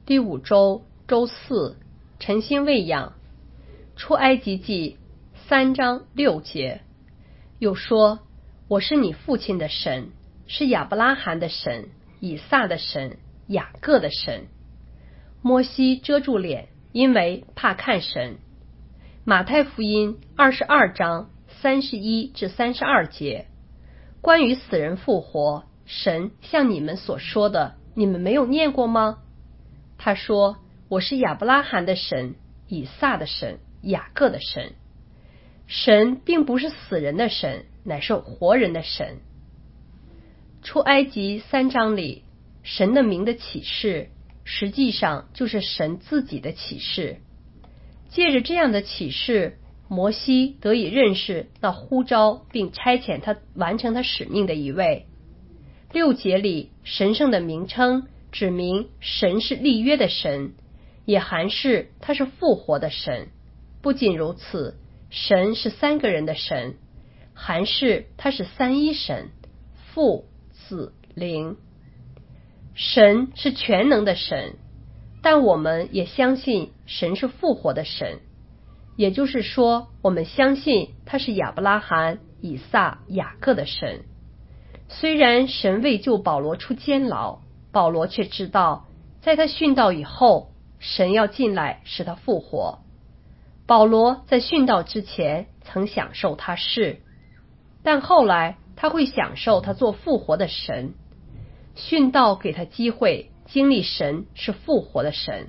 第5周周4，晨星喂养。出埃及记3章6节，又说：我是你父亲的神，是亚伯拉罕的神，以撒的神，雅各的神。摩西遮住脸，因为怕看神。马太福音22章31至32节，关于死人复活，神像你们所说的，你们没有念过吗？他说：我是亚伯拉罕的神，以撒的神，雅各的神。神并不是死人的神，乃是活人的神。出埃及3章里，神的名的启示，实际上就是神自己的启示。借着这样的启示，摩西得以认识那呼召并差遣他完成他使命的一位。6节里，神圣的名称指明神是立约的神，也含示他是复活的神。不仅如此，神是3个人的神，含示他是三一神，父、子、灵。神是全能的神，但我们也相信神是复活的神，也就是说，我们相信他是亚伯拉罕、以撒、雅各的神。虽然神未救保罗出监牢，保罗却知道，在他殉道以后，神要进来使他复活。保罗在殉道之前曾享受他是，但后来他会享受他做复活的神。殉道给他机会经历神是复活的神。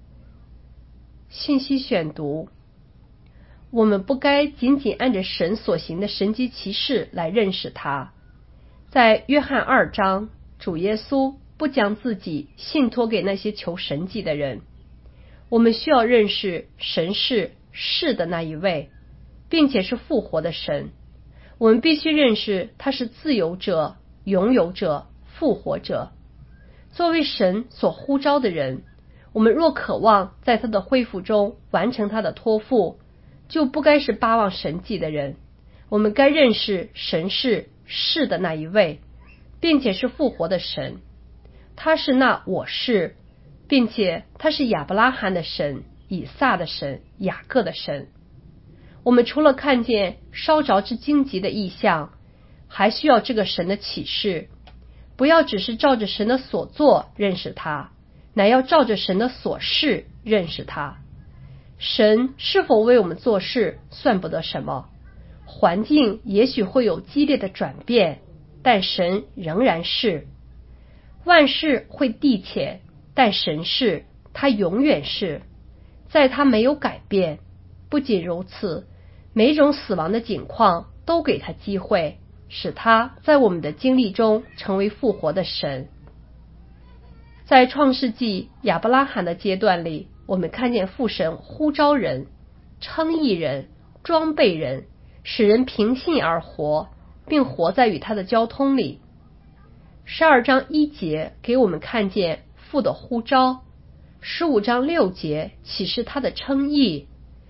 信息选读：我们不该仅仅按着神所行的神迹奇事来认识他。在约翰2章，主耶稣不将自己信托给那些求神迹的人。我们需要认识神是的那一位，并且是复活的神。我们必须认识他是自由者、拥有者、复活者。作为神所呼召的人，我们若渴望在他的恢复中完成他的托付，就不该是巴望神迹的人。我们该认识神是的那一位，并且是复活的神。他是那我是，并且他是亚伯拉罕的神，以撒的神，雅各的神。我们除了看见烧着之荆棘的异象，还需要这个神的启示。不要只是照着神的所做认识他，乃要照着神的所是认识他。神是否为我们做事算不得什么，环境也许会有激烈的转变，但神仍然是。万事会递减，但神是，他永远是，在他没有改变。不仅如此，每种死亡的境况都给他机会，使他在我们的经历中成为复活的神。在创世纪亚伯拉罕的阶段里，我们看见父神呼召人、称义人、装备人，使人凭信而活，并活在与他的交通里。12章1节给我们看见父的呼召，15章6节启示他的称义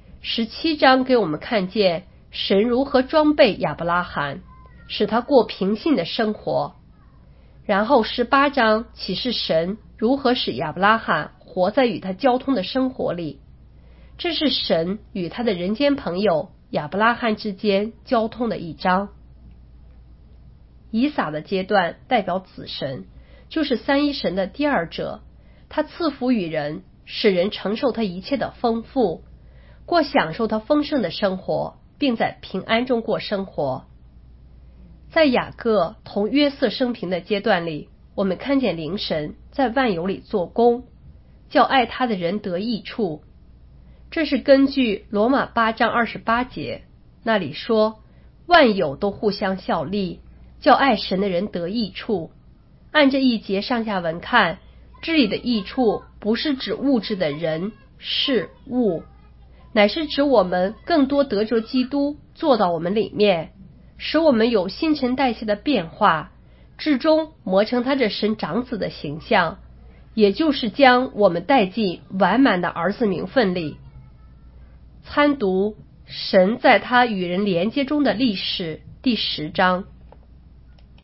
，17章给我们看见神如何装备亚伯拉罕，使他过平信的生活。然后18章启示神如何使亚伯拉罕活在与他交通的生活里。这是神与他的人间朋友亚伯拉罕之间交通的一章。以撒的阶段代表子神，就是三一神的第二者，他赐福于人，使人承受他一切的丰富，过享受他丰盛的生活，并在平安中过生活。在雅各同约瑟生平的阶段里，我们看见灵神在万有里做工，叫爱他的人得益处。这是根据罗马8章28节，那里说万有都互相效力，叫爱神的人得益处。按这一节上下文看，这里的益处不是指物质的人事物，乃是指我们更多得着基督做到我们里面，使我们有新陈代谢的变化，至终磨成他这神长子的形象，也就是将我们带进完满的儿子名分里。参读神在他与人连接中的历史第10章。